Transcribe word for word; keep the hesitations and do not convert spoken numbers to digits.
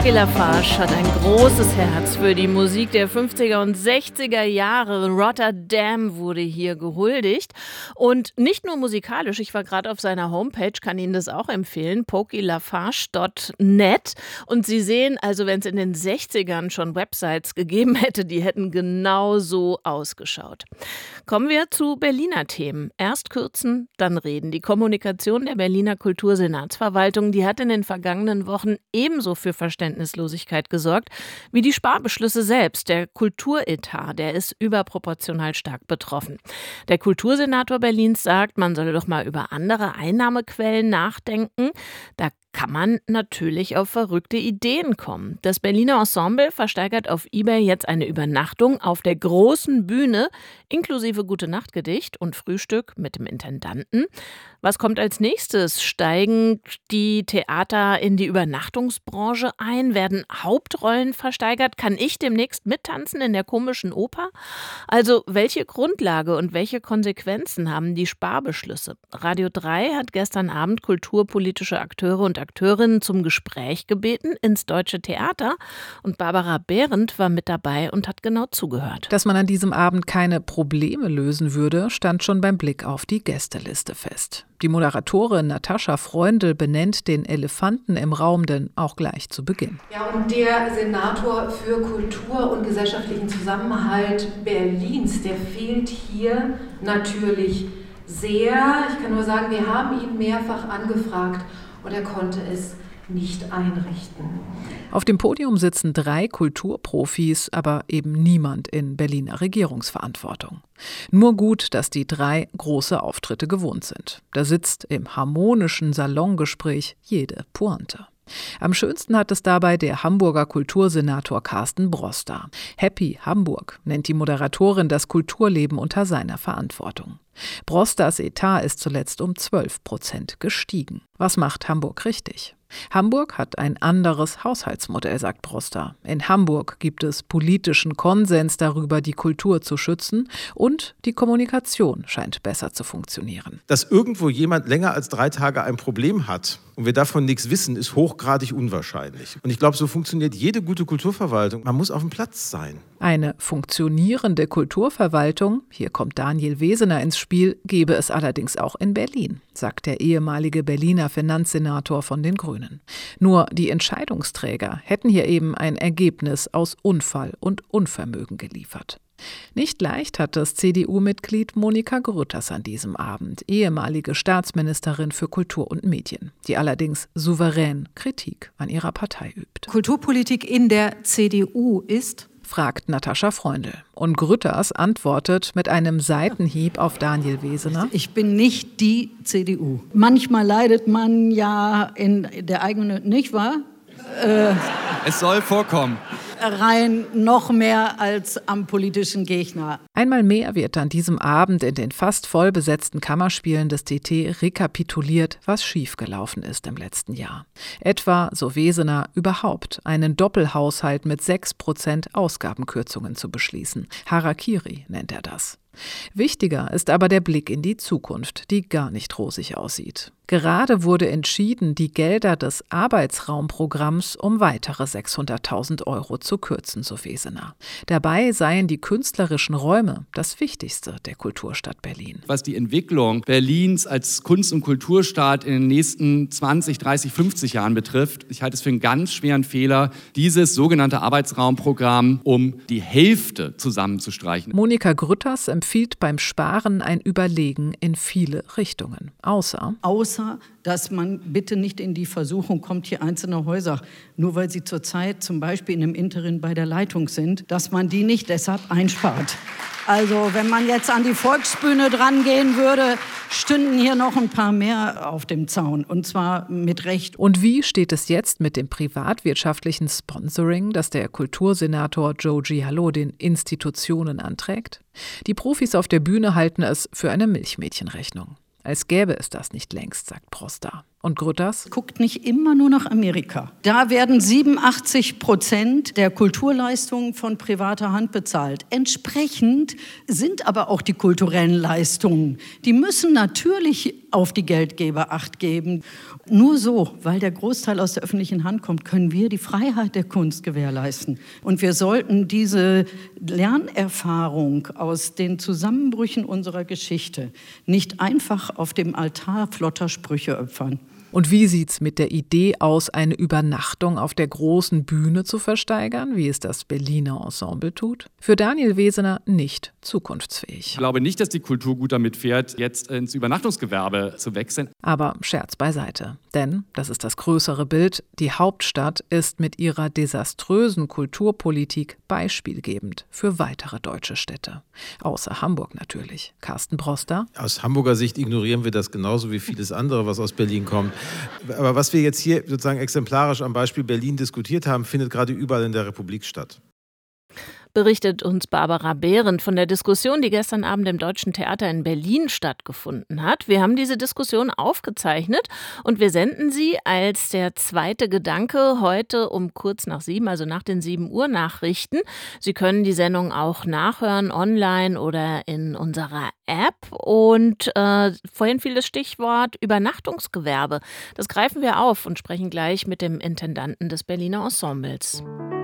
Poki Lafarge hat ein großes Herz für die Musik der fünfziger und sechziger Jahre. Rotterdam wurde hier gehuldigt. Und nicht nur musikalisch, ich war gerade auf seiner Homepage, kann Ihnen das auch empfehlen, poki lafarge punkt net. Und Sie sehen, also wenn es in den sechzigern schon Websites gegeben hätte, die hätten genau so ausgeschaut. Kommen wir zu Berliner Themen. Erst kürzen, dann reden. Die Kommunikation der Berliner Kultursenatsverwaltung, die hat in den vergangenen Wochen ebenso für Verständnislosigkeit gesorgt wie die Sparbeschlüsse selbst. Der Kulturetat, der ist überproportional stark betroffen. Der Kultursenator Berlins sagt, man solle doch mal über andere Einnahmequellen nachdenken. Da kann man natürlich auf verrückte Ideen kommen. Das Berliner Ensemble versteigert auf eBay jetzt eine Übernachtung auf der großen Bühne, inklusive Gute-Nacht-Gedicht und Frühstück mit dem Intendanten. Was kommt als nächstes? Steigen die Theater in die Übernachtungsbranche ein? Werden Hauptrollen versteigert? Kann ich demnächst mittanzen in der komischen Oper? Also welche Grundlage und welche Konsequenzen haben die Sparbeschlüsse? Radio drei hat gestern Abend kulturpolitische Akteure und Akteurinnen zum Gespräch gebeten ins Deutsche Theater. Und Barbara Behrendt war mit dabei und hat genau zugehört. Dass man an diesem Abend keine Probleme lösen würde, stand schon beim Blick auf die Gästeliste fest. Die Moderatorin Natascha Freundl benennt den Elefanten im Raum denn auch gleich zu Beginn. Ja, und der Senator für Kultur und gesellschaftlichen Zusammenhalt Berlins, der fehlt hier natürlich sehr. Ich kann nur sagen, wir haben ihn mehrfach angefragt und er konnte es nicht einrichten. Auf dem Podium sitzen drei Kulturprofis, aber eben niemand in Berliner Regierungsverantwortung. Nur gut, dass die drei große Auftritte gewohnt sind. Da sitzt im harmonischen Salongespräch jede Pointe. Am schönsten hat es dabei der Hamburger Kultursenator Carsten Broster. Happy Hamburg nennt die Moderatorin das Kulturleben unter seiner Verantwortung. Brosters Etat ist zuletzt um zwölf Prozent gestiegen. Was macht Hamburg richtig? Hamburg hat ein anderes Haushaltsmodell, sagt Broster. In Hamburg gibt es politischen Konsens darüber, die Kultur zu schützen, und die Kommunikation scheint besser zu funktionieren. Dass irgendwo jemand länger als drei Tage ein Problem hat und wir davon nichts wissen, ist hochgradig unwahrscheinlich. Und ich glaube, so funktioniert jede gute Kulturverwaltung. Man muss auf dem Platz sein. Eine funktionierende Kulturverwaltung, hier kommt Daniel Wesener ins Spiel, gebe es allerdings auch in Berlin, sagt der ehemalige Berliner Finanzsenator von den Grünen. Nur die Entscheidungsträger hätten hier eben ein Ergebnis aus Unfall und Unvermögen geliefert. Nicht leicht hat das C D U-Mitglied Monika Grütters an diesem Abend, ehemalige Staatsministerin für Kultur und Medien, die allerdings souverän Kritik an ihrer Partei übt. Kulturpolitik in der C D U ist? Fragt Natascha Freundl. Und Grütters antwortet mit einem Seitenhieb auf Daniel Wesener. Ich bin nicht die C D U. Manchmal leidet man ja in der eigenen, nicht wahr? Äh, es soll vorkommen. Rein noch mehr als am politischen Gegner. Einmal mehr wird an diesem Abend in den fast voll besetzten Kammerspielen des D T rekapituliert, was schiefgelaufen ist im letzten Jahr. Etwa, so Wesener, überhaupt einen Doppelhaushalt mit sechs Prozent Ausgabenkürzungen zu beschließen. Harakiri nennt er das. Wichtiger ist aber der Blick in die Zukunft, die gar nicht rosig aussieht. Gerade wurde entschieden, die Gelder des Arbeitsraumprogramms um weitere sechshunderttausend Euro zu kürzen, so Wesener. Dabei seien die künstlerischen Räume das Wichtigste der Kulturstadt Berlin. Was die Entwicklung Berlins als Kunst- und Kulturstadt in den nächsten zwanzig, dreißig, fünfzig Jahren betrifft, ich halte es für einen ganz schweren Fehler, dieses sogenannte Arbeitsraumprogramm um die Hälfte zusammenzustreichen. Monika Grütters empfiehlt beim Sparen ein Überlegen in viele Richtungen. Außer... Außer dass man bitte nicht in die Versuchung kommt, hier einzelne Häuser, nur weil sie zurzeit zum Beispiel in einem Interim bei der Leitung sind, dass man die nicht deshalb einspart. Also wenn man jetzt an die Volksbühne dran gehen würde, stünden hier noch ein paar mehr auf dem Zaun, und zwar mit Recht. Und wie steht es jetzt mit dem privatwirtschaftlichen Sponsoring, das der Kultursenator Joji Hallo den Institutionen anträgt? Die Profis auf der Bühne halten es für eine Milchmädchenrechnung. Als gäbe es das nicht längst, sagt Broster. Und Grütters? Guckt nicht immer nur nach Amerika. Da werden siebenundachtzig Prozent der Kulturleistungen von privater Hand bezahlt. Entsprechend sind aber auch die kulturellen Leistungen. Die müssen natürlich auf die Geldgeber Acht geben. Nur so, weil der Großteil aus der öffentlichen Hand kommt, können wir die Freiheit der Kunst gewährleisten. Und wir sollten diese Lernerfahrung aus den Zusammenbrüchen unserer Geschichte nicht einfach auf dem Altar flotter Sprüche opfern. Und wie sieht's mit der Idee aus, eine Übernachtung auf der großen Bühne zu versteigern, wie es das Berliner Ensemble tut? Für Daniel Wesener nicht zukunftsfähig. Ich glaube nicht, dass die Kultur gut damit fährt, jetzt ins Übernachtungsgewerbe zu wechseln. Aber Scherz beiseite. Denn, das ist das größere Bild, die Hauptstadt ist mit ihrer desaströsen Kulturpolitik beispielgebend für weitere deutsche Städte. Außer Hamburg natürlich. Carsten Broster? Aus Hamburger Sicht ignorieren wir das genauso wie vieles andere, was aus Berlin kommt. Aber was wir jetzt hier sozusagen exemplarisch am Beispiel Berlin diskutiert haben, findet gerade überall in der Republik statt. Berichtet uns Barbara Behrendt von der Diskussion, die gestern Abend im Deutschen Theater in Berlin stattgefunden hat. Wir haben diese Diskussion aufgezeichnet und wir senden sie als der zweite Gedanke heute um kurz nach sieben, also nach den sieben Uhr Nachrichten. Sie können die Sendung auch nachhören, online oder in unserer App. Und äh, vorhin fiel das Stichwort Übernachtungsgewerbe. Das greifen wir auf und sprechen gleich mit dem Intendanten des Berliner Ensembles.